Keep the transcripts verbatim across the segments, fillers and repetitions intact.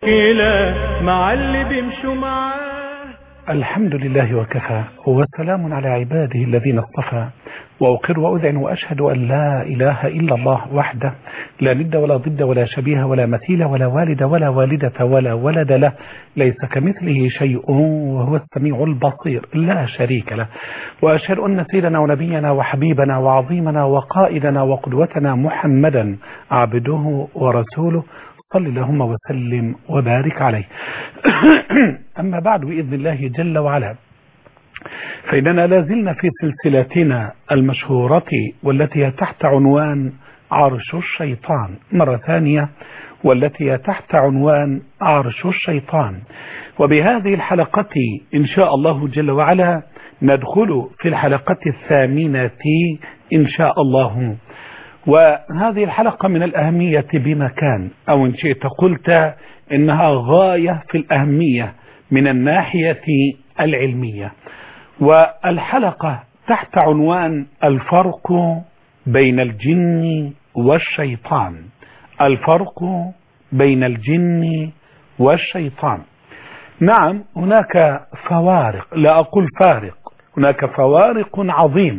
مشكلة مع اللي بيمشوا معاه. الحمد لله وكفى وسلام على عباده الذين اصطفى، وأقر وأذعن وأشهد أن لا إله إلا الله وحده لا ند ولا ضد ولا شبيه ولا مثيل ولا والد ولا والدة ولا ولد له، ليس كمثله شيء وهو السميع البصير لا شريك له. وأشهد أن سيدنا ونبينا وحبيبنا وعظيمنا وقائدنا وقدوتنا محمدا عبده ورسوله، صل اللهم وسلم وبارك عليه. أما بعد، بإذن الله جل وعلا، فإننا لازلنا في سلسلتنا المشهورة والتي هي تحت عنوان عرش الشيطان، مرة ثانية، والتي هي تحت عنوان عرش الشيطان. وبهذه الحلقة إن شاء الله جل وعلا ندخل في الحلقة الثامنة إن شاء الله. وهذه الحلقة من الأهمية بمكان، أو إن شئت قلت إنها غاية في الأهمية من الناحية العلمية. والحلقة تحت عنوان الفرق بين الجن والشيطان. الفرق بين الجن والشيطان. نعم، هناك فوارق، لا أقول فارق، هناك فوارق عظيمة.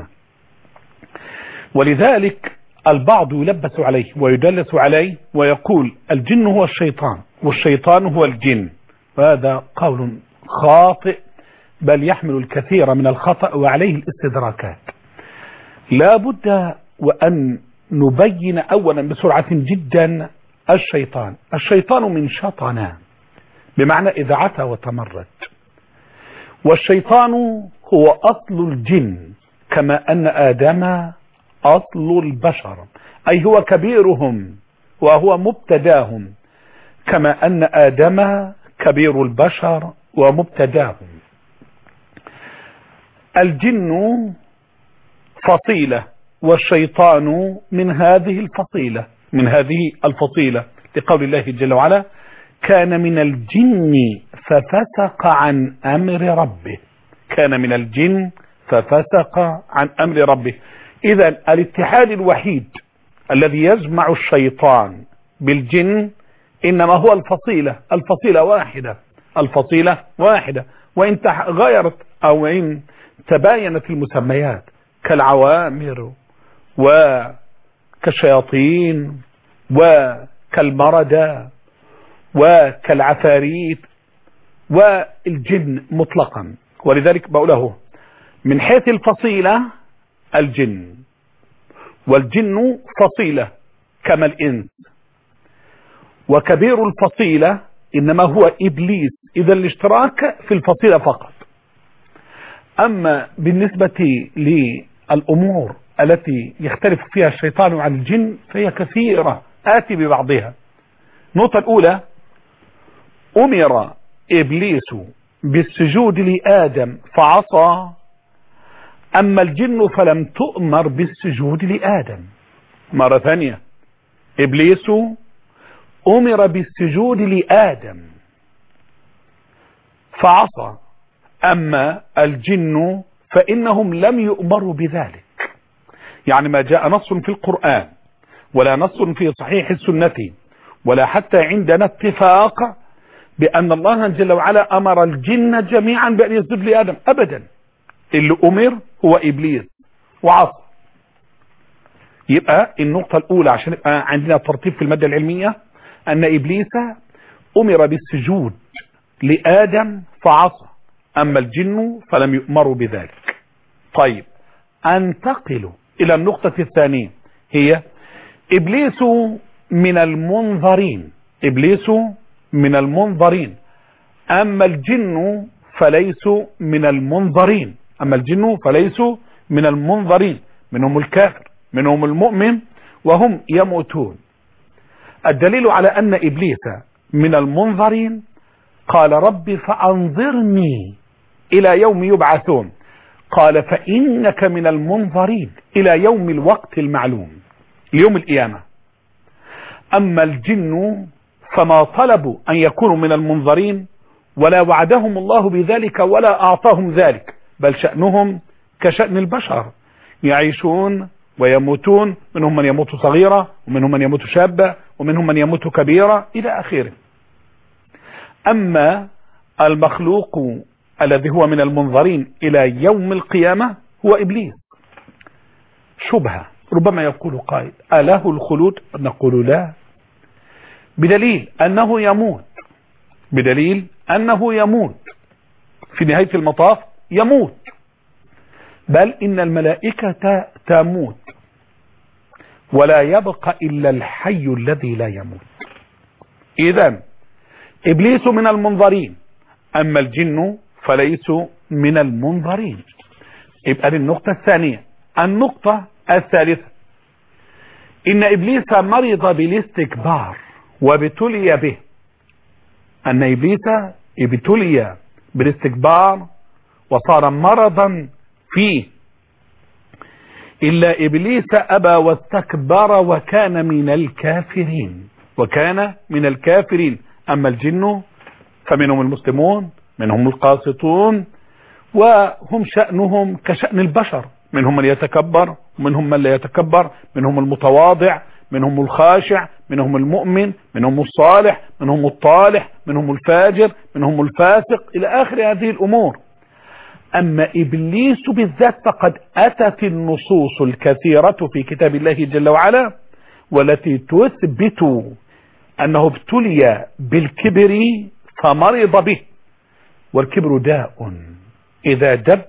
ولذلك البعض يلبس عليه ويدلس عليه ويقول الجن هو الشيطان والشيطان هو الجن، وهذا قول خاطئ بل يحمل الكثير من الخطأ وعليه الاستدراكات. لا بد وأن نبين أولا بسرعة جدا الشيطان. الشيطان من شطنا، بمعنى إذا عتى وتمرد. والشيطان هو أصل الجن، كما أن آدم أصل البشر، أي هو كبيرهم وهو مبتداهم، كما أن آدم كبير البشر ومبتداهم. الجن فصيلة والشيطان من هذه الفصيلة من هذه الفصيلة لقول الله جل وعلا: كان من الجن ففسق عن أمر ربه. كان من الجن ففسق عن أمر ربه. إذا الاتحاد الوحيد الذي يجمع الشيطان بالجن إنما هو الفصيلة. الفصيلة واحدة الفصيلة واحدة وإن تغيرت أو إن تباينت المسميات كالعوامر وكالشياطين وكالمردة وكالعفاريت والجن مطلقا. ولذلك بقوله من حيث الفصيلة الجن، والجن فصيلة كما الإنس، وكبير الفصيلة إنما هو إبليس. إذا الاشتراك في الفصيلة فقط. أما بالنسبة للأمور التي يختلف فيها الشيطان عن الجن فهي كثيرة، آتي ببعضها. النقطة الأولى: أمر إبليس بالسجود لآدم فعصى، أما الجن فلم تؤمر بالسجود لآدم. مرة ثانية: إبليس أمر بالسجود لآدم فعصى، أما الجن فإنهم لم يؤمروا بذلك. يعني ما جاء نص في القرآن ولا نص في صحيح السنة ولا حتى عندنا اتفاق بأن الله جل وعلا أمر الجن جميعا بأن يسجد لآدم أبدا. اللي أمر هو إبليس وعصى. يبقى النقطة الأولى عشان يبقى عندنا ترتيب في المادة العلمية أن إبليس أمر بالسجود لآدم فعصى، أما الجن فلم يؤمروا بذلك. طيب، أنتقل إلى النقطة الثانية، هي إبليس من المنظرين. إبليس من المنظرين، أما الجن فليسوا من المنظرين. أما الجن فليسوا من المنظرين، منهم الكافر منهم المؤمن وهم يموتون. الدليل على أن إبليس من المنظرين قال: رب فأنظرني إلى يوم يبعثون. قال: فإنك من المنظرين إلى يوم الوقت المعلوم، ليوم القيامة. أما الجن فما طلبوا أن يكونوا من المنظرين ولا وعدهم الله بذلك ولا أعطاهم ذلك، بل شأنهم كشأن البشر، يعيشون ويموتون، منهم من يموت صغيرة ومنهم من يموت شابة ومنهم من يموت كبيرة إلى آخره. أما المخلوق الذي هو من المنظرين إلى يوم القيامة هو إبليس. شبهة، ربما يقول قائل أله الخلود؟ نقول لا، بدليل أنه يموت، بدليل أنه يموت في نهاية المطاف، يموت، بل إن الملائكة تموت ولا يبقى إلا الحي الذي لا يموت. إذن إبليس من المنظرين، أما الجن فليسوا من المنظرين. يبقى النقطة الثانية. النقطة الثالثة، إن إبليس مرض بالاستكبار وابتلي به. أن إبليس ابتلي بالاستكبار وصار مرضا فيه، إلا إبليس أبى واستكبر وكان من الكافرين، وكان من الكافرين. أما الجن فمنهم المسلمون، منهم القاسطون، وهم شأنهم كشأن البشر، منهم من يتكبر ومنهم من لا يتكبر، منهم المتواضع، منهم الخاشع، منهم المؤمن، منهم الصالح، منهم الطالح، منهم الفاجر، منهم الفاسق، إلى آخر هذه الأمور. أما إبليس بالذات فقد أتت النصوص الكثيرة في كتاب الله جل وعلا والتي تثبت أنه ابتلي بالكبر فمرض به، والكبر داء إذا دب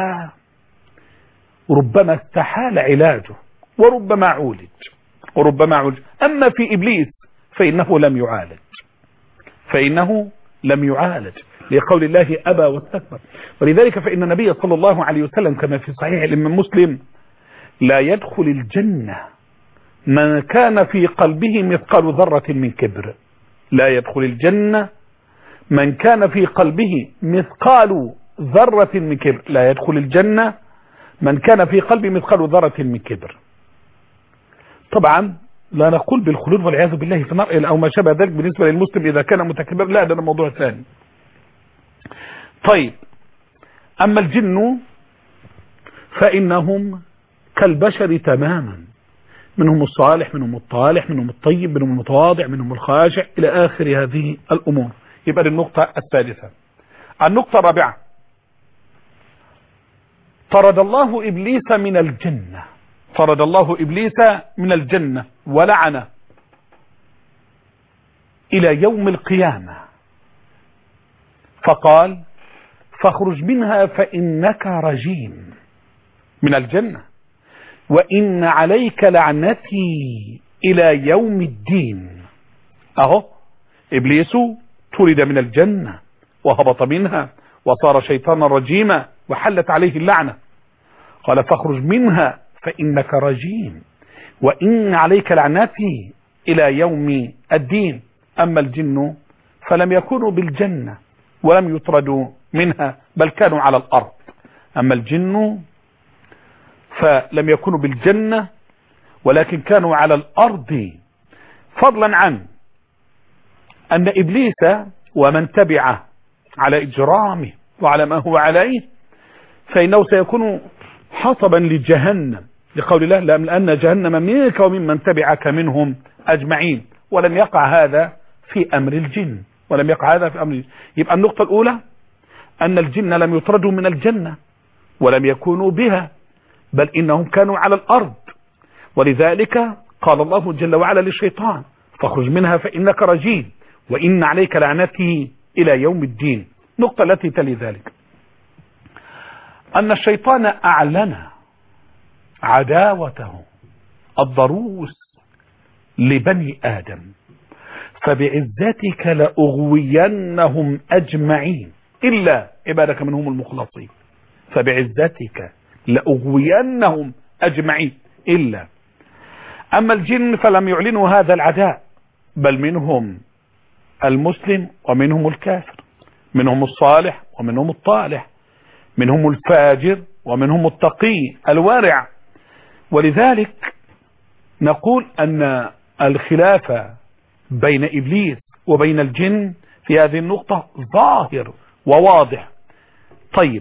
ربما استحال علاجه وربما عولج وربما عولج. أما في إبليس فإنه لم يعالج، فإنه لم يعالج لقول الله أبى واستكبر. ولذلك فإن النبي صلى الله عليه وسلم كما في صحيح الإمام مسلم: لا يدخل الجنة من كان في قلبه مثقال ذرة من كبر. لا يدخل الجنة من كان في قلبه مثقال ذرة من كبر. لا يدخل الجنة من كان في قلبه مثقال ذرة من كبر. طبعا لا نقول بالخلود والعياذ بالله في النار أو ما شابه ذلك بالنسبة للمسلم إذا كان متكبر، لا، ده موضوع ثاني. طيب، أما الجن فإنهم كالبشر تماما، منهم الصالح، منهم الطالح، منهم الطيب، منهم المتواضع، منهم الخاشع، إلى آخر هذه الأمور. يبقى النقطة الثالثة. النقطة الرابعة: طرد الله إبليس من الجنة، طرد الله إبليس من الجنة ولعنه إلى يوم القيامة، فقال: فاخرج منها فإنك رجيم، من الجنة، وإن عليك لعنتي إلى يوم الدين. أهو إبليس طرد من الجنة وهبط منها وصار شيطانا رجيما وحلت عليه اللعنة. قال: فاخرج منها فإنك رجيم وإن عليك لعنتي إلى يوم الدين. أما الجن فلم يكونوا بالجنة ولم يطردوا منها، بل كانوا على الأرض. أما الجن فلم يكونوا بالجنة ولكن كانوا على الأرض، فضلا عن أن إبليس ومن تبعه على إجرامه وعلى ما هو عليه فإنه سيكون حطبا لجهنم، لقول الله: لأن جهنم منك وممن تبعك منهم أجمعين. ولم يقع هذا في أمر الجن، ولم يقع هذا في أمر الجن. يبقى النقطة الأولى أن الجن لم يطردوا من الجنة ولم يكونوا بها، بل إنهم كانوا على الأرض. ولذلك قال الله جل وعلا للشيطان: فاخرج منها فإنك رجيم وإن عليك لعنتي إلى يوم الدين. النقطة التي تلي ذلك أن الشيطان أعلن عداوته الضروس لبني آدم: فبعزتك لأغوينهم أجمعين إلا عبادك منهم المخلصين. فبعزتك لأغوينهم أجمعين إلا. أما الجن فلم يعلنوا هذا العداء، بل منهم المسلم ومنهم الكافر، منهم الصالح ومنهم الطالح، منهم الفاجر ومنهم التقي الورع. ولذلك نقول أن الخلاف بين إبليس وبين الجن في هذه النقطة ظاهر وواضح. طيب،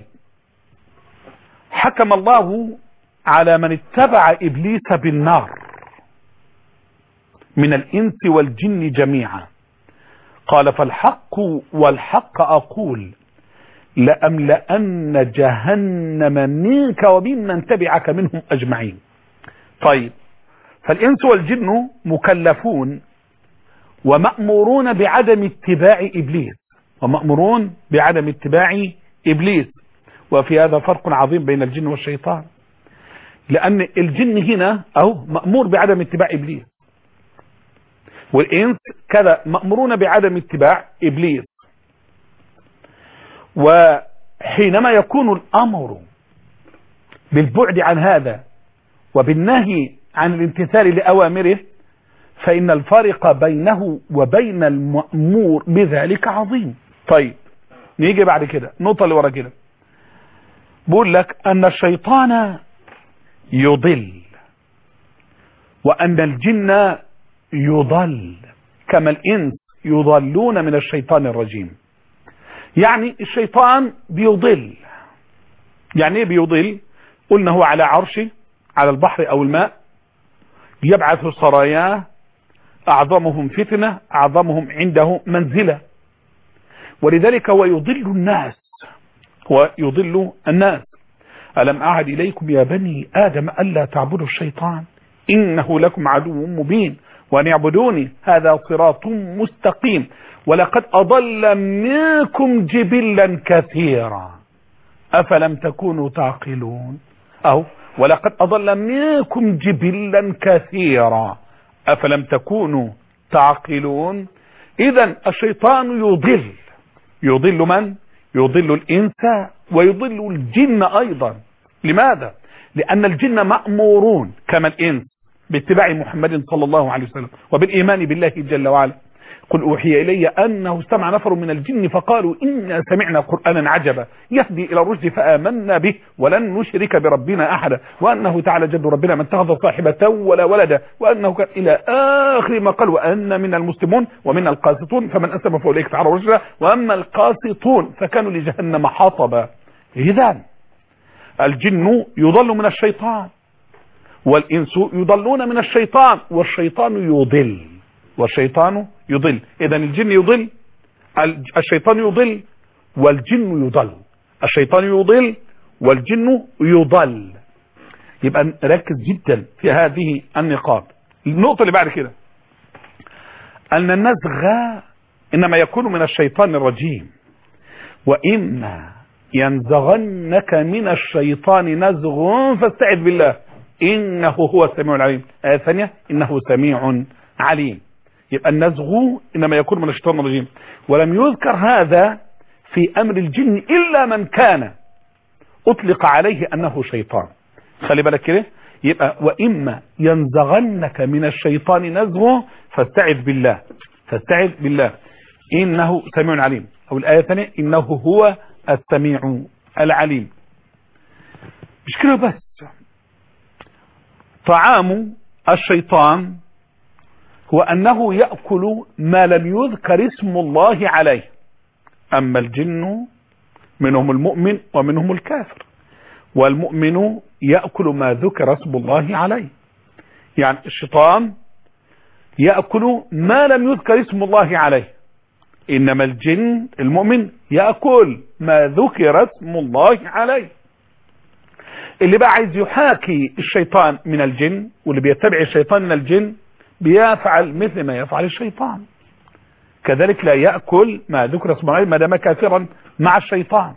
حكم الله على من اتبع إبليس بالنار من الإنس والجن جميعا. قال فالحق والحق أقول لأملأن جهنم منك وممن تبعك منهم أجمعين. طيب، فالإنس والجن مكلفون ومأمورون بعدم اتباع إبليس ومأمورون بعدم اتباع إبليس وفي هذا فرق عظيم بين الجن والشيطان، لأن الجن هنا أو مأمور بعدم اتباع إبليس، والإنس كذا مأمورون بعدم اتباع إبليس. وحينما يكون الأمر بالبعد عن هذا وبالنهي عن الامتثال لأوامره فإن الفارق بينه وبين المأمور بذلك عظيم. طيب، نيجي بعد كده نقطة اللي ورا كده، بقول لك أن الشيطان يضل وأن الجن يضل كما الإنس يضلون من الشيطان الرجيم. يعني الشيطان بيضل. يعني ايه بيضل؟ قلنا هو على عرشه على البحر أو الماء، يبعث سراياه، أعظمهم فتنة أعظمهم عنده منزلة، ولذلك هو يضل الناس هو يضل الناس. ألم أعهد إليكم يا بني آدم ألا تعبدوا الشيطان إنه لكم عدو مبين وأن يعبدوني هذا صراط مستقيم ولقد أضل منكم جبلا كثيرا أفلم تكونوا تعقلون. أو ولقد أضل منكم جبلا كثيرا أفلم تكونوا تعقلون. إذن الشيطان يضل يضل من؟ يضل الإنس ويضل الجن أيضا. لماذا؟ لأن الجن مأمورون كما الإنس باتباع محمد صلى الله عليه وسلم وبالإيمان بالله جل وعلا. قل أوحي إلي أنه استمع نفر من الجن فقالوا إنا سمعنا قرآنا عجبا يهدي إلى الرشد فآمنا به ولن نشرك بربنا أحدا وأنه تعالى جد ربنا ما اتخذ صاحبة ولا ولدا وأنه كان إلى آخر ما قال وأن من المسلمون ومن القاسطون فمن أسلم فأولئك تعالى رشدا وأما القاسطون فكانوا لجهنم حطبا. إذن الجن يضل من الشيطان والإنس يضلون من الشيطان والشيطان يضل والشيطان يضل. إذن الجن يضل الشيطان يضل والجن يضل الشيطان يضل والجن يضل. يبقى نركز جدا في هذه النقاط. النقطة اللي بعد كده أن النزغ إنما يكون من الشيطان الرجيم وإما ينزغنك من الشيطان نزغ فاستعذ بالله إنه هو السميع العليم. آية ثانية إنه سميع عليم. يبقى النزغ إنما يكون من الشيطان الرجيم ولم يذكر هذا في أمر الجن إلا من كان أطلق عليه أنه شيطان. خلي بالك كده. يبقى وإما ينزغنك من الشيطان نزغ فاستعذ بالله فاستعذ بالله إنه سميع عليم. أو الآية الثانية إنه هو السميع العليم. مش كده بس، طعام الشيطان هو أنه يأكل ما لم يذكر اسم الله عليه. أما الجن منهم المؤمن ومنهم الكافر والمؤمن يأكل ما ذكر اسم الله عليه. يعني الشيطان يأكل ما لم يذكر اسم الله عليه، إنما الجن المؤمن يأكل ما ذكر اسم الله عليه. اللي بقى عايز يحاكي الشيطان من الجن واللي بيتبع الشيطان من الجن بيفعل مثل ما يفعل الشيطان، كذلك لا يأكل ما ذكر اسم الله ما دام كافرا مع الشيطان.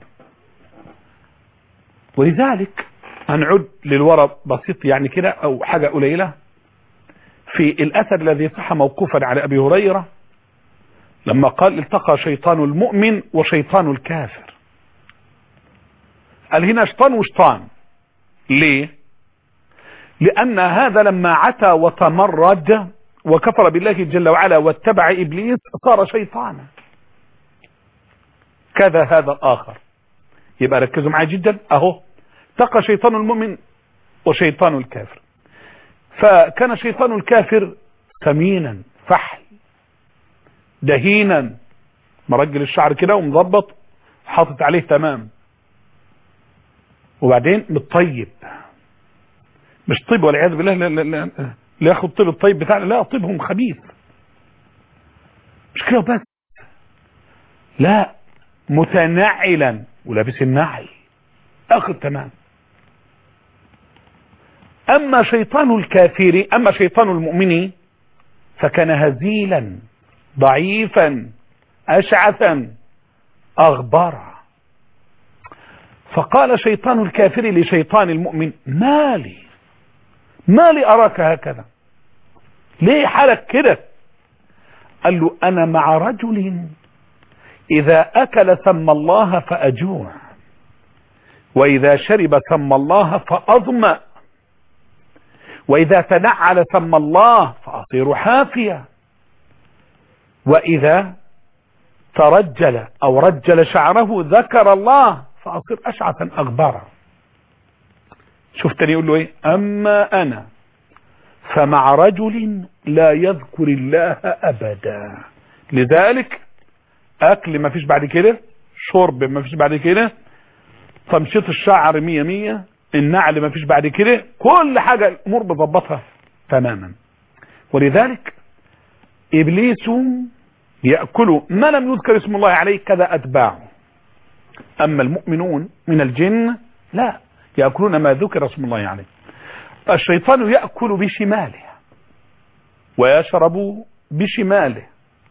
ولذلك هنعود للوراء بسيط يعني كده أو حاجة قليلة في الأثر الذي صح موقوفا على أبي هريرة لما قال التقى شيطان المؤمن وشيطان الكافر. قال هنا شيطان وشيطان. ليه؟ لأن هذا لما عتى وتمرد وكفر بالله جل وعلا واتبع إبليس صار شيطانا كذا هذا الآخر. يبقى ركزوا معي جدا. أهو تقى شيطان المؤمن وشيطان الكافر. فكان شيطان الكافر ثمينا فحل دهينا مرجل الشعر كده ومضبط حاطط عليه تمام، وبعدين متطيب مش طيب والعياذ بالله لا, لا, لا, لا ياخد طيب الطيب بتاعنا، لا طيبهم خبيث. مش كده بس، لا، متنعلا ولابس النعل اخر تمام. اما شيطان الكافر اما شيطان المؤمن فكان هزيلا ضعيفا اشعثا اغبارا. فقال شيطان الكافر لشيطان المؤمن ما لي ما لي اراك هكذا، ليه حالك كده؟ قال له انا مع رجل اذا اكل سمى الله فاجوع، واذا شرب سمى الله فاظمأ، واذا تنعل سمى الله فاصير حافيا، واذا ترجل او رجل شعره ذكر الله فاصير اشعثا اغبارا. شفتني يقول له ايه؟ اما انا فمع رجل لا يذكر الله ابدا. لذلك اكل ما فيش بعد كده، شرب ما فيش بعد كده، تمشيط الشعر مية مية، النعل ما فيش بعد كده، كل حاجة الامور بضبطها تماما. ولذلك ابليس يأكل ما لم يذكر اسم الله عليه كذا اتباعه. اما المؤمنون من الجن لا، يأكلون ما ذكر اسم الله عليه. الشيطان يأكل بشماله ويشرب بشماله،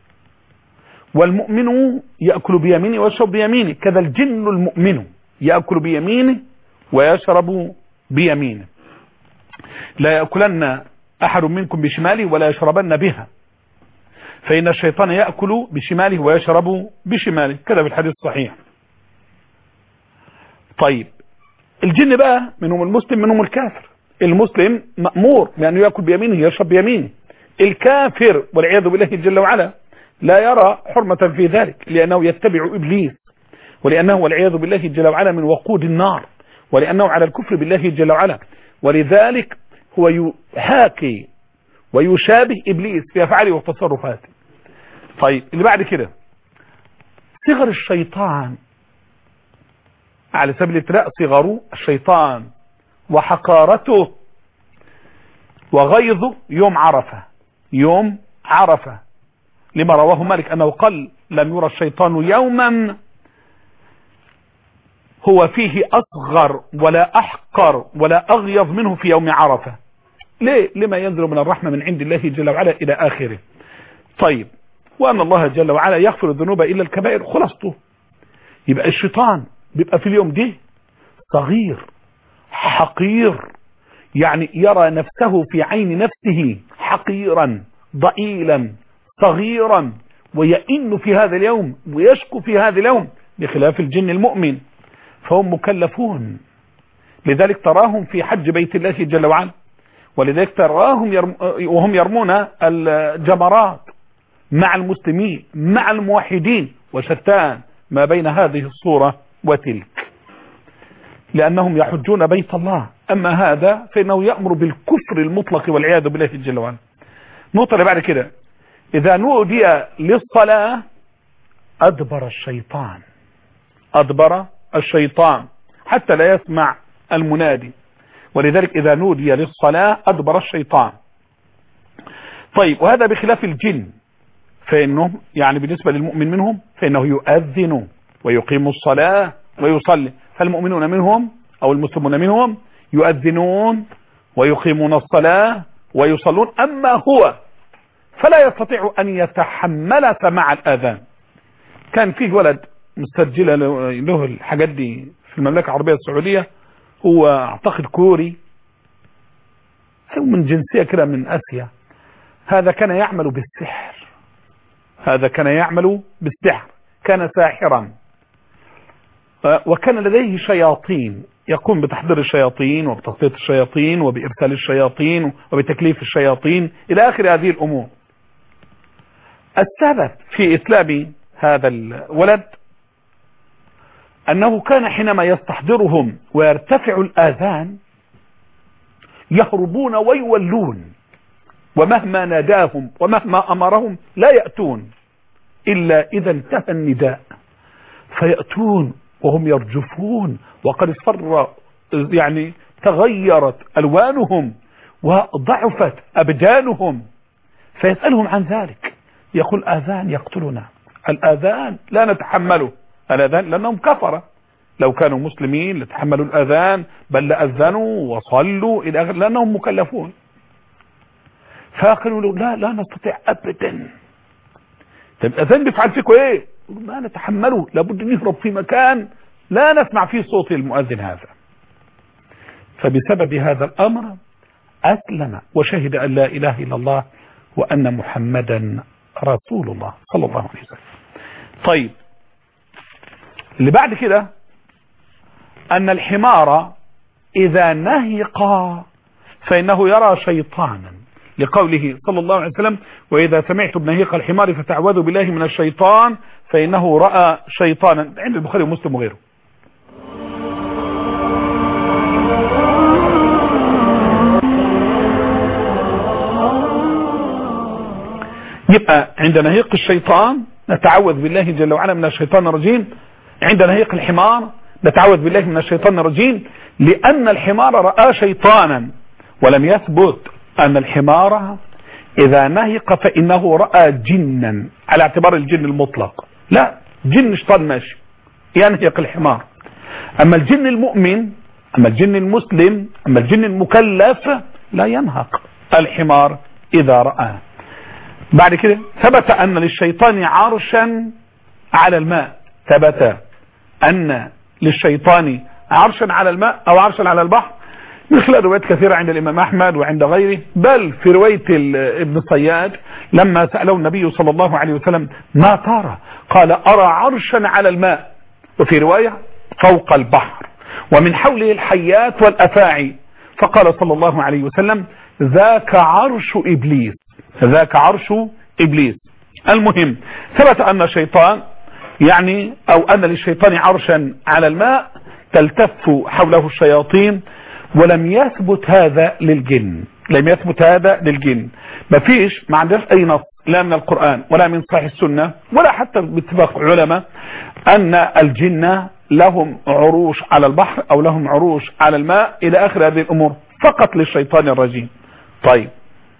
والمؤمن يأكل بيمينه ويشرب بيمينه، كذا الجن المؤمن يأكل بيمينه ويشرب بيمينه. لا يأكلن أحد منكم بشماله ولا يشربن بها، فإن الشيطان يأكل بشماله ويشرب بشماله، كذا في الحديث الصحيح. طيب الجن بقى منهم المسلم منهم الكافر. المسلم مأمور بأنه يأكل بيمينه يشرب بيمينه. الكافر والعياذ بالله جل وعلا لا يرى حرمة في ذلك، لأنه يتبع إبليس، ولأنه والعياذ بالله جل وعلا من وقود النار، ولأنه على الكفر بالله جل وعلا، ولذلك هو يحاكي ويشابه إبليس في أفعاله وتصرفاته. طيب اللي بعد كده صغر الشيطان على سبيل الابتلاء، صغر الشيطان وحقارته وغيظه يوم عرفة. يوم عرفة لما رواه مالك أنه قال لم يرى الشيطان يوما هو فيه أصغر ولا أحقر ولا أغيظ منه في يوم عرفة. ليه؟ لما ينزل من الرحمة من عند الله جل وعلا إلى آخره. طيب وأن الله جل وعلا يغفر الذنوب إلا الكبائر، خلاصته. يبقى الشيطان بيبقى في اليوم ده صغير حقير، يعني يرى نفسه في عين نفسه حقيرا ضئيلا صغيرا، ويئن في هذا اليوم ويشكو في هذا اليوم، بخلاف الجن المؤمن فهم مكلفون. لذلك تراهم في حج بيت الله جل وعلا، ولذلك تراهم يرم وهم يرمون الجمرات مع المسلمين مع الموحدين، وشتان ما بين هذه الصورة وتلك، لأنهم يحجون بيت الله. أما هذا فإنه يأمر بالكفر المطلق والعياذ بالله جل وعلا. النقطة اللي بعد كده، إذا نودي للصلاة أدبر الشيطان، أدبر الشيطان حتى لا يسمع المنادي، ولذلك إذا نودي للصلاة أدبر الشيطان. طيب وهذا بخلاف الجن، فإنه يعني بالنسبة للمؤمن منهم فإنه يؤذن ويقيم الصلاة ويصلي، فالمؤمنون منهم أو المسلمون منهم يؤذنون ويقيمون الصلاة ويصلون. أما هو فلا يستطيع أن يتحمل سماع الآذان. كان فيه ولد مستسجل له الحاجات دي في المملكة العربية السعودية، هو اعتقد كوري أو من جنسية كده من آسيا. هذا كان يعمل بالسحر، هذا كان يعمل بالسحر، كان ساحرا، وكان لديه شياطين يقوم بتحضير الشياطين وبتخطيط الشياطين وبإرسال الشياطين وبتكليف الشياطين إلى آخر هذه الأمور. السبب في إسلام هذا الولد أنه كان حينما يستحضرهم ويرتفع الآذان يهربون ويولون، ومهما ناداهم ومهما أمرهم لا يأتون إلا إذا انتهى النداء، فيأتون وهم يرجفون وقد اصفر يعني تغيرت ألوانهم وضعفت أبدانهم، فيسألهم عن ذلك، يقول آذان يقتلنا، الأذان لا نتحمله، الأذان لأنهم كفرة، لو كانوا مسلمين لتحملوا الأذان بل لأذنوا وصلوا إلى آخره لأنهم مكلفون. فقالوا لا لا نستطيع أبدا. طيب الأذان بيفعل فيكم إيه؟ ما نتحمله، لابد أن يهرب في مكان لا نسمع فيه صوت المؤذن هذا. فبسبب هذا الأمر أسلم وشهد أن لا إله إلا الله وأن محمدا رسول الله صلى الله عليه وسلم. طيب اللي بعد كده أن الحمار إذا نهق فإنه يرى شيطانا، لقوله صلى الله عليه وسلم وإذا سمعتم نهيق الحمار فتعوذوا بالله من الشيطان فإنه رأى شيطانا، عند البخاري ومسلم وغيره. يبقى عند نهيق الشيطان نتعوذ بالله جل وعلا من الشيطان الرجيم، عند نهيق الحمار نتعوذ بالله من الشيطان الرجيم، لأن الحمار رأى شيطانا، ولم يثبت أن الحمار إذا نهق فإنه رأى جنا على اعتبار الجن المطلق، لا، جن شيطان ماشي ينهق الحمار. أما الجن المؤمن، أما الجن المسلم، أما الجن المكلف لا ينهق الحمار إذا رأى. بعد كده ثبت أن للشيطان عرشا على الماء، ثبت أن للشيطان عرشا على الماء أو عرشا على البحر من خلال روايات كثيرة عند الإمام أحمد وعند غيره، بل في رواية ابن الصياد لما سأله النبي صلى الله عليه وسلم ما ترى قال أرى عرشا على الماء، وفي رواية فوق البحر ومن حوله الحيات والأفاعي، فقال صلى الله عليه وسلم ذاك عرش إبليس، ذاك عرش إبليس. المهم ثبت أن الشيطان يعني أو أن للشيطان عرشا على الماء تلتف حوله الشياطين، ولم يثبت هذا للجن، لم يثبت هذا للجن. ما فيش، ما عندناش أي نص لا من القرآن ولا من صحيح السنة ولا حتى باتفاق علماء أن الجن لهم عروش على البحر أو لهم عروش على الماء إلى آخر هذه الأمور، فقط للشيطان الرجيم. طيب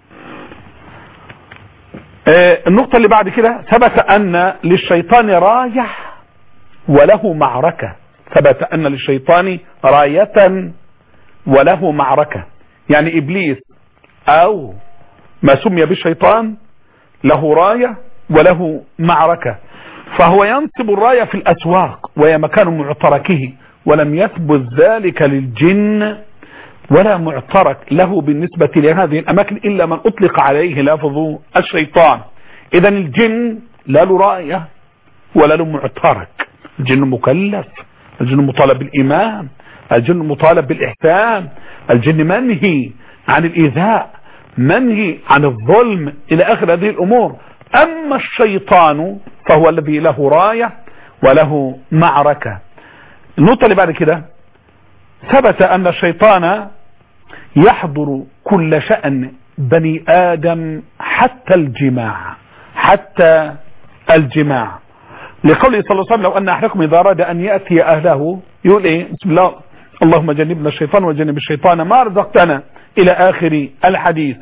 النقطة اللي بعد كده ثبت أن للشيطان راية وله معركة، ثبت أن للشيطان راية وله معركة، يعني إبليس أو ما سمي بالشيطان له راية وله معركة، فهو ينصب الراية في الأسواق وهي مكان معتركه، ولم يثبت ذلك للجن ولا معترك له بالنسبة لهذه الأماكن إلا من أطلق عليه لفظ الشيطان. إذن الجن لا له راية ولا له معترك، الجن مكلف، الجن مطالب بالإيمان، الجن مطالب بالإحسان، الجن منهي عن الإيذاء، منهي عن الظلم إلى آخر هذه الأمور. أما الشيطان فهو الذي له راية وله معركة. النقطة اللي بعد كده ثبت أن الشيطان يحضر كل شأن بني آدم حتى الجماع، حتى الجماع، لقوله صلى الله عليه وسلم لو أن أحدكم إذا أراد أن يأتي أهله يقول إيه؟ بسم الله اللهم جنبنا الشيطان وجنب الشيطان ما رزقتنا إلى آخر الحديث.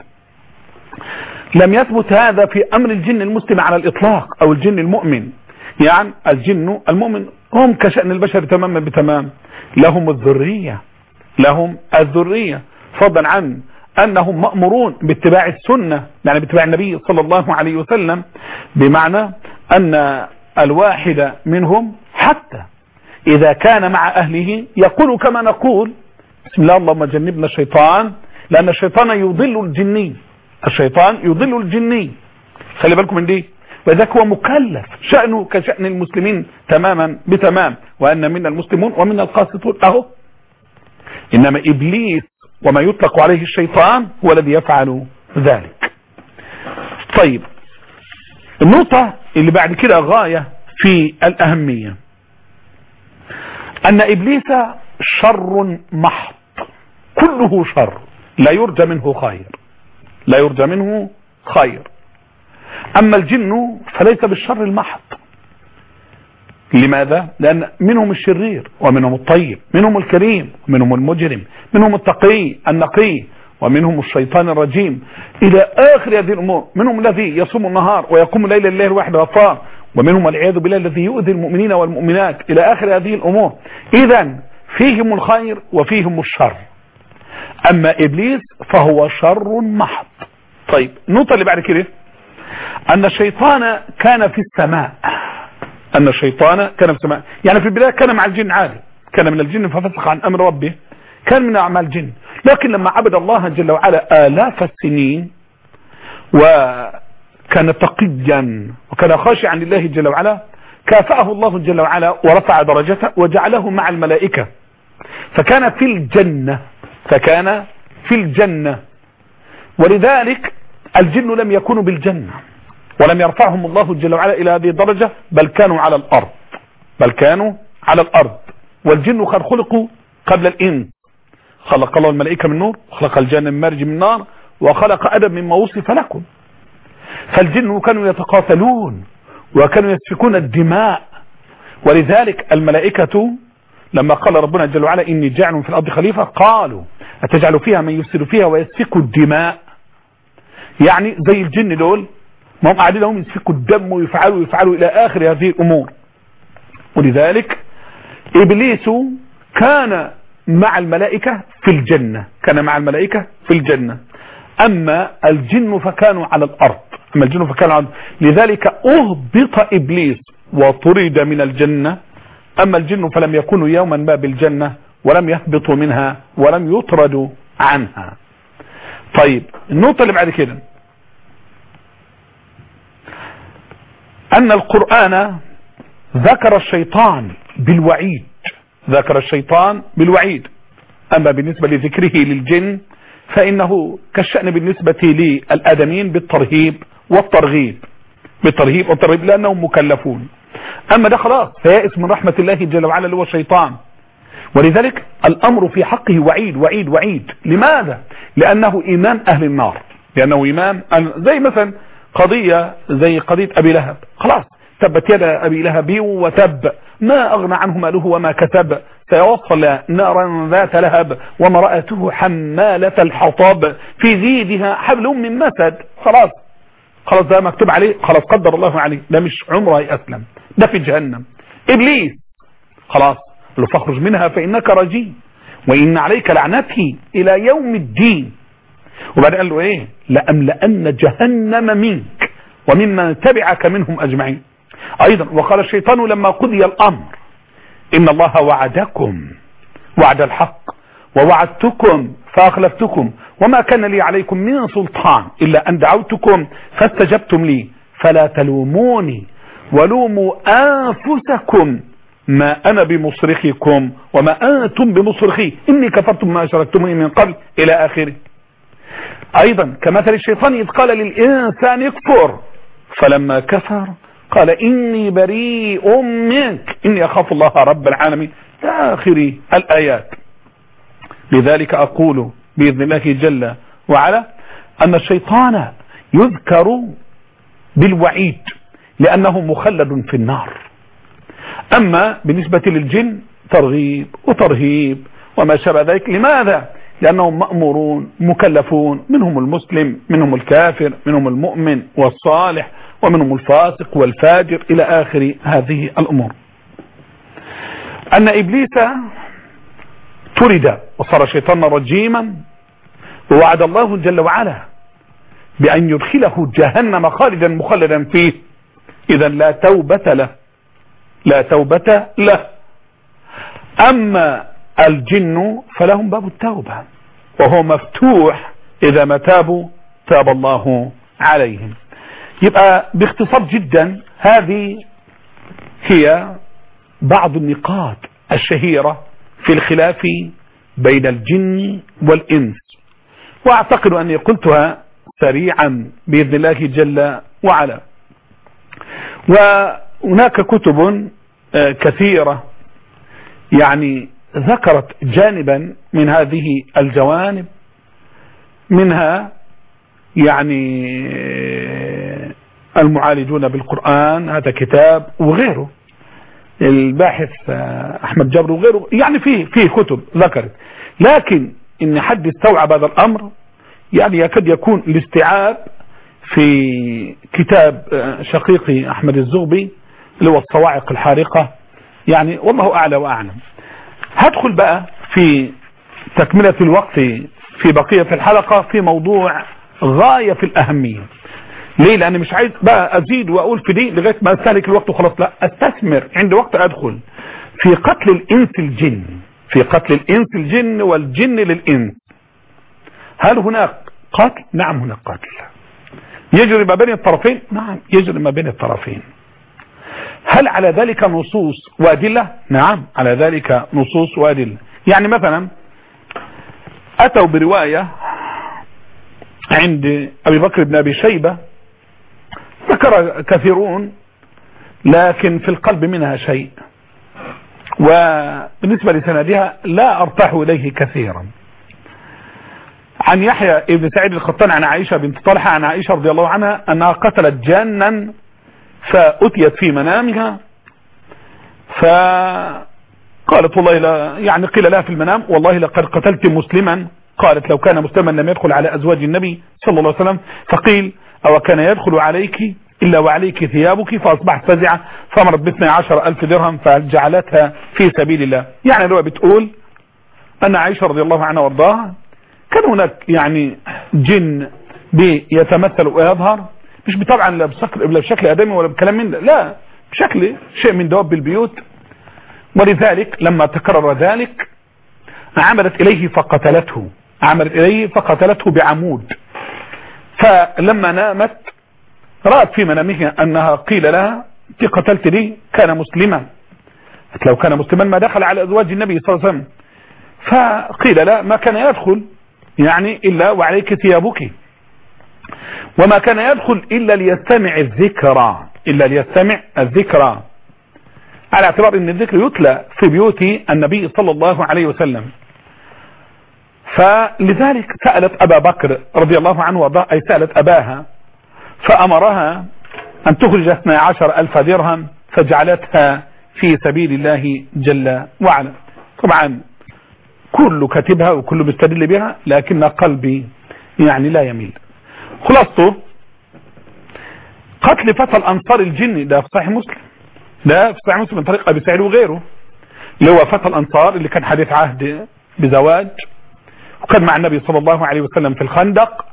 لم يثبت هذا في أمر الجن المسلم على الإطلاق أو الجن المؤمن، يعني الجن المؤمن هم كشأن البشر تماما بتمام، لهم الذرية، لهم الذرية، فضلا عن أنهم مأمورون باتباع السنة، يعني باتباع النبي صلى الله عليه وسلم، بمعنى أن الواحد منهم حتى إذا كان مع أهله يقول كما نقول بسم الله اللهم جنبنا الشيطان، لأن الشيطان يضل الجني، الشيطان يضل الجني، خلي بالكم من دي، وذلك هو مكلف شأنه كشأن المسلمين تماما بتمام، وأن منا المسلمون ومنا القاسطون أهو. إنما إبليس وما يطلق عليه الشيطان هو الذي يفعل ذلك. طيب النقطة اللي بعد كده غاية في الأهمية، أن إبليس شر محض، كله شر، لا يرجى منه خير، لا يرجى منه خير. أما الجن فليس بالشر المحض. لماذا؟ لأن منهم الشرير ومنهم الطيب، منهم الكريم ومنهم المجرم، منهم التقي النقي ومنهم الشيطان الرجيم إلى آخر هذه الأمور. منهم الذي يصوم النهار ويقوم الليل لله الواحد غفار، ومنهم والعياذ بالله الذي يؤذي المؤمنين والمؤمنات إلى آخر هذه الأمور. إذن فيهم الخير وفيهم الشر. أما إبليس فهو شر محض. طيب النقطة اللي بعد كده أن الشيطان كان في السماء. أن الشيطان كان في السماء يعني في البداية كان مع الجن عادي، كان من الجن ففسق عن أمر ربه، كان من أعمال الجن، لكن لما عبد الله جل وعلا آلاف السنين وكان تقيا وكان خاشعا لله جل وعلا، كافأه الله جل وعلا ورفع درجته وجعله مع الملائكة، فكان في الجنة فكان في الجنة ولذلك الجن لم يكونوا بالجنة ولم يرفعهم الله جل وعلا إلى هذه الدرجة، بل كانوا على الأرض بل كانوا على الأرض والجن قد خلقوا قبل الإنس. خلق الله الملائكة من نور وخلق الجن من مارج من نار وخلق آدم مما وصف لكم. فالجن كانوا يتقاتلون وكانوا يسفكون الدماء، ولذلك الملائكة لما قال ربنا جل وعلا إني جاعل في الأرض خليفة قالوا أتجعل فيها من يفسد فيها ويسفك الدماء، يعني زي الجن دول ما هم قاعدين لهم يسفكوا الدم ويفعلوا ويفعلوا إلى آخر هذه الأمور. ولذلك إبليس كان مع الملائكة في الجنة كان مع الملائكة في الجنة أما الجن فكانوا على الأرض أما الجن فكانوا على الأرض. لذلك أهبط إبليس وطرد من الجنة، أما الجن فلم يكونوا يوما ما بالجنة ولم يهبطوا منها ولم يطردوا عنها. طيب النقطة اللي بعد كده أن القرآن ذكر الشيطان بالوعيد ذكر الشيطان بالوعيد أما بالنسبة لذكره للجن فإنه كالشأن بالنسبة للآدمين بالترهيب والترغيب بالترهيب والترغيب لأنهم مكلفون. أما ده خلاص فيائس من رحمة الله جل وعلا اللي هو الشيطان، ولذلك الأمر في حقه وعيد وعيد وعيد. لماذا؟ لأنه إيمان أهل النار لأنه إيمان زي مثلا قضية زي قضية أبي لهب، خلاص تبت يد أبي لهب وتب ما أغنى عنه ماله وما كسب سيوصل نارا ذات لهب وامرأته حمالة الحطب في جيدها حبل من مسد. خلاص خلاص ده مكتوب عليه، خلاص قدر الله عليه، ده مش عمره يأسلم، ده في جهنم. إبليس خلاص لو فاخرج منها فإنك رجيم وإن عليك لعنتي إلى يوم الدين. وبعد قال له إيه؟ لأملأن جهنم منك وممن تبعك منهم أجمعين. أيضا وقال الشيطان لما قضي الأمر إن الله وعدكم وعد الحق ووعدتكم فأخلفتكم وما كان لي عليكم من سلطان إلا أن دعوتكم فاستجبتم لي فلا تلوموني ولوموا أنفسكم ما أنا بمصرخكم وما أنتم بمصرخي إني كفرتم ما أشركتموني من قبل إلى آخره. أيضا كمثل الشيطان إذ قال للإنسان اكفر فلما كفر قال إني بريء منك إني أخاف الله رب العالمين إلى آخر الآيات. لذلك أقول بإذن الله جل وعلا أن الشيطان يذكر بالوعيد لأنه مخلد في النار. أما بالنسبة للجن ترغيب وترهيب وما شابه ذلك. لماذا؟ لأنهم مأمورون مكلفون، منهم المسلم منهم الكافر منهم المؤمن والصالح ومنهم الفاسق والفاجر إلى آخر هذه الأمور. أن إبليس طرد وصار شيطانا رجيما ووعد الله جل وعلا بأن يدخله جهنم خالدا مخلدا فيه، إذا لا توبة له لا توبة له. أما الجن فلهم باب التوبة وهو مفتوح، إذا ما تابوا تاب الله عليهم. يبقى باختصار جدا هذه هي بعض النقاط الشهيرة في الخلاف بين الجن والإنس، وأعتقد أني قلتها سريعا بإذن الله جل وعلا. وهناك كتب كثيرة يعني ذكرت جانبا من هذه الجوانب، منها يعني المعالجون بالقرآن هذا كتاب وغيره، الباحث أحمد جبر وغيره، يعني فيه فيه كتب ذكرت. لكن إن حد استوعب هذا الأمر يعني يكاد يكون الاستيعاب في كتاب شقيقي أحمد الزغبي اللي هو الصواعق الحارقة، يعني والله أعلى وأعلم. هدخل بقى في تكملة الوقت في بقية الحلقة في موضوع غاية في الأهمية. ليه؟ لأن مش عايز بقى أزيد وأقول في دي لغاية ما أستهلك الوقت وخلاص، لا، أستثمر عند وقت أدخل في قتل الإنس الجن، في قتل الإنس الجن والجن للإنس. هل هناك قتل؟ نعم هناك قتل. يجري ما بين الطرفين؟ نعم يجري ما بين الطرفين. هل على ذلك نصوص وأدلة؟ نعم على ذلك نصوص وأدلة. يعني مثلا أتوا برواية عند أبي بكر بن أبي شيبة ذكر كثيرون، لكن في القلب منها شيء، وبالنسبة لسندها لا أرتاح إليه كثيرا. عن يحيى ابن سعيد القطان عن عائشة بنت طلحة عن عائشة رضي الله عنها أنها قتلت جانا فأتيت في منامها، فقالت والله لا، يعني قيل لها في المنام والله لقد قتلت مسلما. قالت لو كان مسلما لم يدخل على أزواج النبي صلى الله عليه وسلم. فقيل أو كان يدخل عليك إلا وعليك ثيابك، فأصبحت فزعة فأمرت باثني عشر ألف درهم فجعلتها في سبيل الله. يعني لو بتقول أن عائشة رضي الله عنها وارضاها كان هناك يعني جن بيتمثل ويظهر، مش طبعا لا بشكل آدمي ولا بكلام من ده، لا، بشكل شيء من دواب البيوت. ولذلك لما تكرر ذلك عملت إليه فقتلته، عملت إليه فقتلته بعمود. فلما نامت رأت في منامها أنها قيل لها انت قتلت لي كان مسلما، لو كان مسلما ما دخل على أزواج النبي صلى الله عليه وسلم. فقيل لا، ما كان يدخل يعني إلا وعليك ثيابك، وما كان يدخل إلا ليستمع الذكرى، إلا ليستمع الذكرى، على اعتبار أن الذكر يتلى في بيوت النبي صلى الله عليه وسلم. فلذلك سألت أبا بكر رضي الله عنه وارضاه، أي سألت أباها فأمرها أن تخرج اثني عشر ألف درهم فجعلتها في سبيل الله جل وعلا. طبعا كل كاتبها وكل مستدل بها، لكن قلبي يعني لا يميل. خلاصته قتل فتى الأنصار الجن، ده في صحيح مسلم، ده في صحيح مسلم من طريق أبي سعيد وغيره، اللي هو فتى الأنصار اللي كان حديث عهد بزواج وكان مع النبي صلى الله عليه وسلم في الخندق.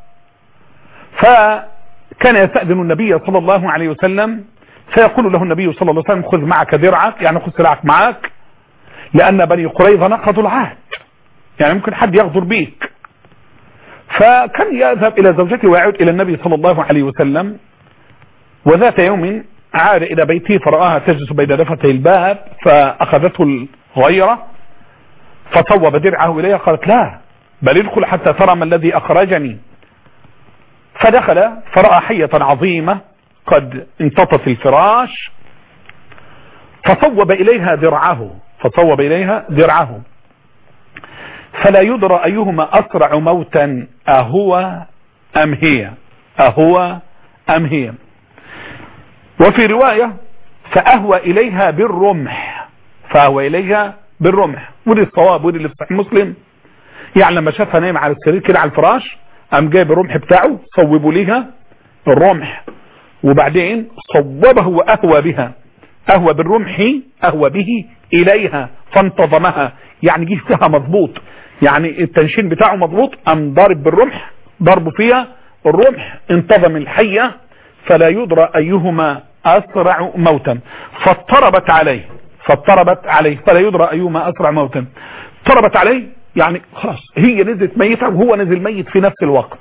فكان يستأذن النبي صلى الله عليه وسلم فيقول له النبي صلى الله عليه وسلم خذ معك درعك، يعني خذ سلاحك معك، لأن بني قريظة نقضوا العهد، يعني ممكن حد يغدر بيك. فكان يذهب إلى زوجته ويعود إلى النبي صلى الله عليه وسلم. وذات يوم عاد إلى بيته فرآها تجلس بين دفتي الباب، فأخذته الغيرة فصوب درعه إليها، قالت لا بل ادخل حتى ترى ما الذي أخرجني. فدخل فرأى حية عظيمة قد انتطت الفراش، فصوب إليها درعه، فصوب إليها درعه، فلا يدرى أيهما أسرع موتا أهو أم هي، أهو أم هي. وفي رواية فأهوى إليها بالرمح، فأهوى إليها بالرمح. ودي الصواب، ودي اللي في صحيح مسلم. يعني لما شافها نايم على السرير كده على الفراش، قام جايب الرمح بتاعه صوبوا ليها الرمح، وبعدين صوبه وأهوى بها، أهوى بالرمح أهوى به إليها فانتظمها، يعني جه فيها مضبوط، يعني التنشين بتاعه مضبوط، قام ضارب بالرمح ضربه فيها الرمح انتظم الحية، فلا يدرى أيهما أسرع موتا. فاضطربت عليه، فاضطربت عليه فلا يدرى أيهما أسرع موتا. اضطربت عليه يعني خلاص هي نزلت ميتة وهو نزل ميت في نفس الوقت.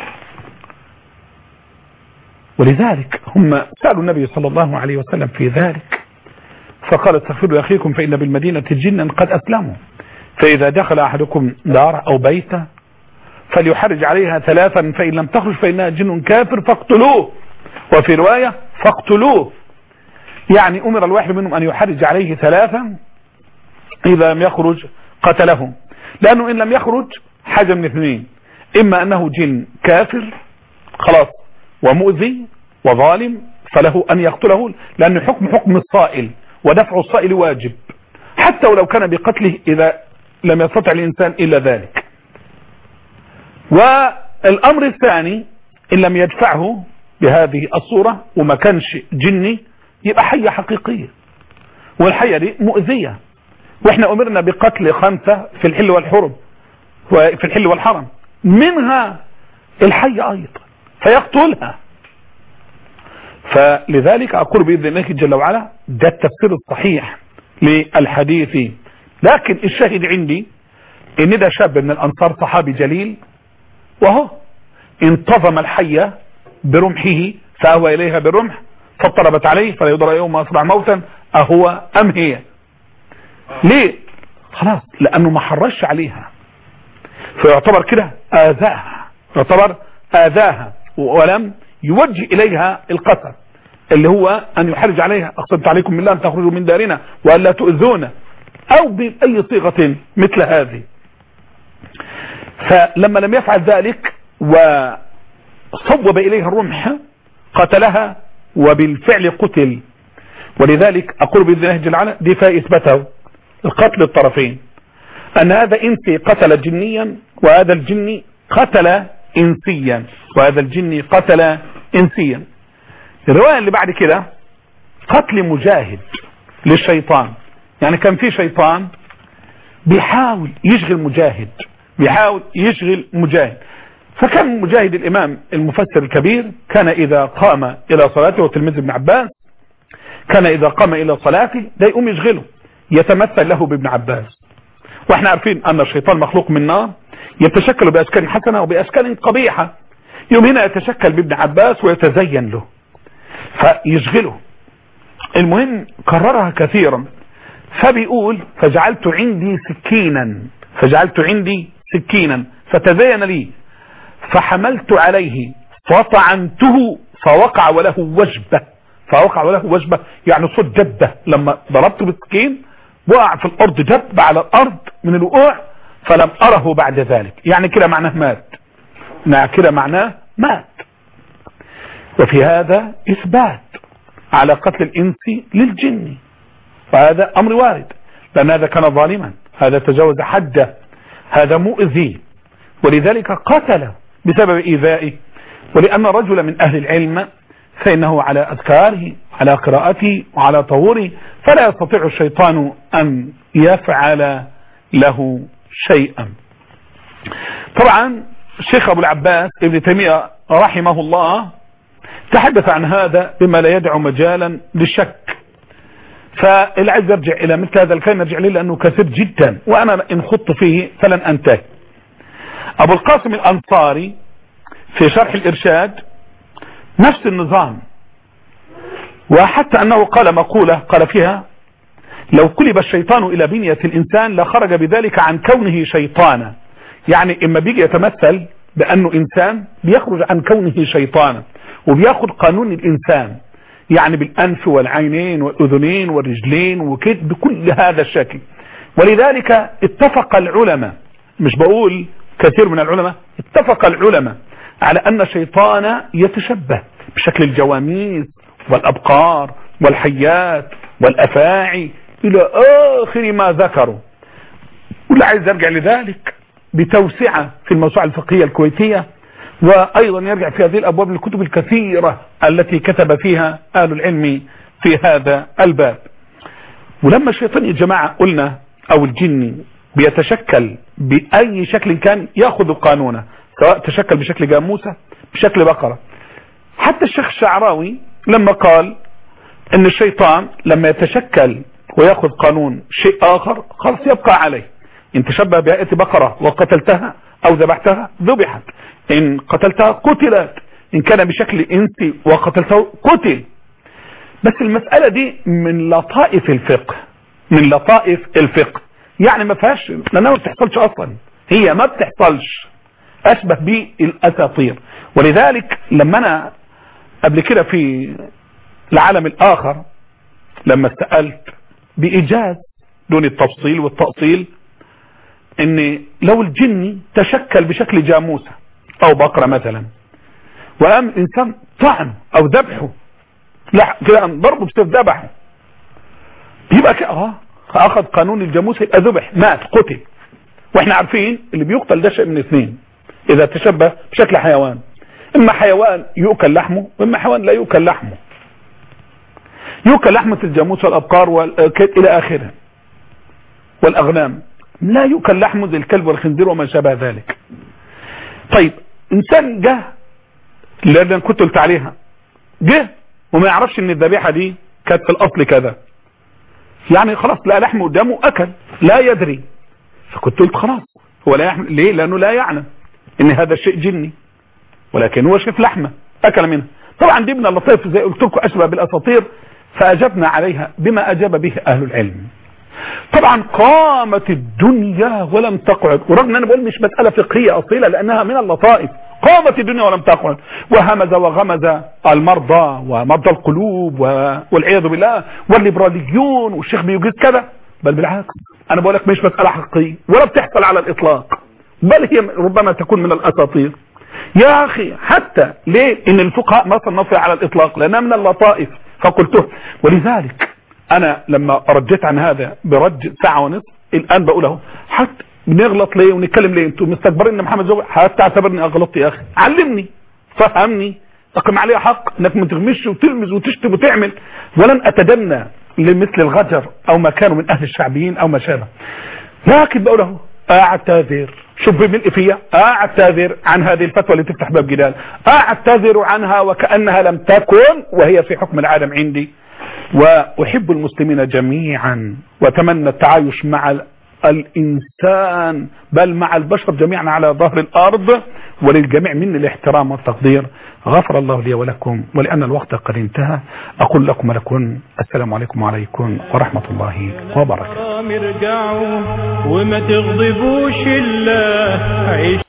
ولذلك هم سألوا النبي صلى الله عليه وسلم في ذلك، فقال استغفروا لأخيكم فإن بالمدينة جنا قد أسلموا، فإذا دخل أحدكم دار أو بيته فليحرج عليها ثلاثا، فإن لم تخرج فإنها جن كافر فاقتلوه. وفي رواية فاقتلوه، يعني أمر الواحد منهم أن يحرج عليه ثلاثا، إذا لم يخرج قتله، لأنه إن لم يخرج حاجة من اثنين، إما أنه جن كافر خلاص ومؤذي وظالم فله أن يقتله، لأنه حكم حكم الصائل، ودفع الصائل واجب حتى ولو كان بقتله إذا لم يستطع الإنسان إلا ذلك. والأمر الثاني إن لم يدفعه بهذه الصورة وما كانش جني يبقى حية حقيقية، والحية دي مؤذية، واحنا امرنا بقتل خمسة في الحل والحرم وفي الحل والحرم، منها الحية ايضا فيقتلها. فلذلك اقول باذن الله جل وعلا ده التفسير الصحيح للحديث. لكن الشاهد عندي ان ده شاب من الانصار صحابي جليل، وهو انتظم الحية برمحه فاهوى اليها بالرمح فاضطربت عليه فلا يدرى يوم اصبح موتا اهو ام هي. ليه؟ خلاص لانه ما حرش عليها، فيعتبر كده اذاها، يعتبر اذاها ولم يوجه اليها القتل اللي هو ان يحرج عليها اقسمت عليكم بالله ان تخرجوا من دارنا والا تؤذونا او باي صيغه مثل هذه. فلما لم يفعل ذلك وصوب اليها الرمح قتلها وبالفعل قتل. ولذلك اقول باذن الله جل وعلا دي فيها اثبته القتل الطرفين، ان هذا انسي قتل جنيا وهذا الجني قتل انسيا وهذا الجني قتل انسيا. الرواية اللي بعد كده قتل مجاهد للشيطان، يعني كان في شيطان بيحاول يشغل مجاهد بيحاول يشغل مجاهد فكان مجاهد الامام المفسر الكبير كان اذا قام الى صلاته وتلميذ ابن عباس كان اذا قام الى صلاته ده يقوم يشغله يتمثل له بابن عباس. واحنا عارفين ان الشيطان مخلوق من نار يتشكل باشكال حسنة وباشكال قبيحة، يوم هنا يتشكل بابن عباس ويتزين له فيشغله. المهم كررها كثيرا فبيقول فجعلت عندي سكينا فجعلت عندي سكينا فتزين لي فحملت عليه فطعنته فوقع وله وجبة فوقع وله وجبة يعني صوت جبة، لما ضربته بالسكين وقع في الارض جب على الارض من الوقوع فلم اره بعد ذلك، يعني كده معناه مات يعني كده معناه مات. وفي هذا اثبات على قتل الانس للجن، وهذا امر وارد لان هذا كان ظالما، هذا تجاوز حده، هذا مؤذي، ولذلك قتل بسبب ايذائه. ولان رجل من اهل العلم فانه على اذكاره على قراءته وعلى طهوره فلا يستطيع الشيطان ان يفعل له شيئا. طبعا الشيخ ابو العباس ابن تيمية رحمه الله تحدث عن هذا بما لا يدع مجالا للشك، فاللي عايز يرجع الى مثل هذا الكلام يرجع ليه لانه كثير جدا وانا ان خضت فيه فلن انتهي. ابو القاسم الانصاري في شرح الارشاد نفس النظام، وحتى انه قال مقولة قال فيها لو قلب الشيطان الى بنية الانسان لخرج بذلك عن كونه شيطانا، يعني اما بيجي يتمثل بانه انسان بيخرج عن كونه شيطانا وبياخد قانون الانسان، يعني بالانف والعينين والاذنين والرجلين وكده بكل هذا الشكل. ولذلك اتفق العلماء، مش بقول كثير من العلماء، اتفق العلماء على ان الشيطان يتشبه بشكل الجواميس والابقار والحيات والافاعي الى اخر ما ذكروا. واللي عايز يرجع لذلك بتوسعة في الموسوعة الفقهية الكويتية، وايضا يرجع في هذه الابواب للكتب الكثيرة التي كتب فيها اهل العلم في هذا الباب. ولما الشيطان يا جماعة قلنا او الجن بيتشكل باي شكل كان ياخذ قانونه، سواء تشكل بشكل جاموسة بشكل بقرة. حتى الشيخ الشعراوي لما قال ان الشيطان لما يتشكل وياخذ قانون شيء اخر خلاص يبقى عليه، ان تشبه بهيئة بقرة وقتلتها او ذبحتها ذبحت، ان قتلتها قتلت، ان كان بشكل انسي وقتلته قتل. بس المسألة دي من لطائف الفقه من لطائف الفقه يعني ما فيهاش، لانها ما بتحصلش اصلا، هي ما بتحصلش، اشبه بالاساطير. ولذلك لما انا قبل كده في العالم الاخر لما سألت بايجاز دون التفصيل والتأصيل ان لو الجن تشكل بشكل جاموسة او بقرة مثلا وقام انسان طعن او ذبحه لا كده ضربه بسيف ذبحه يبقى كده اه اخذ قانون الجاموسة يبقى ذبح مات قتل. واحنا عارفين اللي بيقتل ده شيء من اثنين، اذا تشبه بشكل حيوان، اما حيوان يؤكل لحمه واما حيوان لا يؤكل لحمه. يؤكل لحمة الجاموس والأبقار والكيت إلى آخره والأغنام، لا يؤكل لحم زي الكلب والخنزير وما شابه ذلك. طيب إنسان جه لأن كنت قلت عليها، جه وما يعرفش إن الذبيحة دي كانت في الأصل كذا، يعني خلاص لا لحم قدامه أكل لا يدري، فكنت قلت خلاص هو لا يحمل. ليه؟ لأنه لا يعلم إن هذا الشيء جني، ولكن هو شاف لحمة أكل منها. طبعا دي من اللطيف زي قلت لكم أشبه بالأساطير، فأجبنا عليها بما أجاب به أهل العلم. طبعا قامت الدنيا ولم تقعد، ورغم ان انا بقول مش مسألة فقهية أصيلة لأنها من اللطائف، قامت الدنيا ولم تقعد، وهمز وغمز المرضى ومرضى القلوب والعياذ بالله والليبراليون والشيخ بيجيز كذا، بل بالعكس انا بقول لك مش مسألة حقيقية ولا بتحصل على الإطلاق، بل هي ربما تكون من الأساطير. يا أخي حتى ليه ان الفقهاء ما صنفوا على الإطلاق لأنها من اللطائف فقلته. ولذلك انا لما رديت عن هذا برد ساعة ونصف، الان بقوله حتى بنغلط ليه ونتكلم ليه؟ انتوا مستكبرين ان محمد زوجي، حتى اعتبرني اغلطت يا اخي، علمني فهمني، اقم عليها حق انك ما تغمش وتلمز وتشتم وتعمل، ولن اتدنى لمثل الغجر او ما كانوا من اهل الشعبيين او ما شابه. لكن بقوله اعتذر، شوف بملء فيها، اعتذر عن هذه الفتوى اللي تفتح باب جدال، اعتذر عنها وكأنها لم تكن وهي في حكم العالم عندي. وأحب المسلمين جميعا وأتمنى التعايش مع الإنسان بل مع البشر جميعا على ظهر الأرض، وللجميع مني الاحترام والتقدير. غفر الله لي ولكم، ولأن الوقت قد انتهى أقول لكم ولكم السلام عليكم وعليكم ورحمة الله وبركاته. وما تغضبوش الله.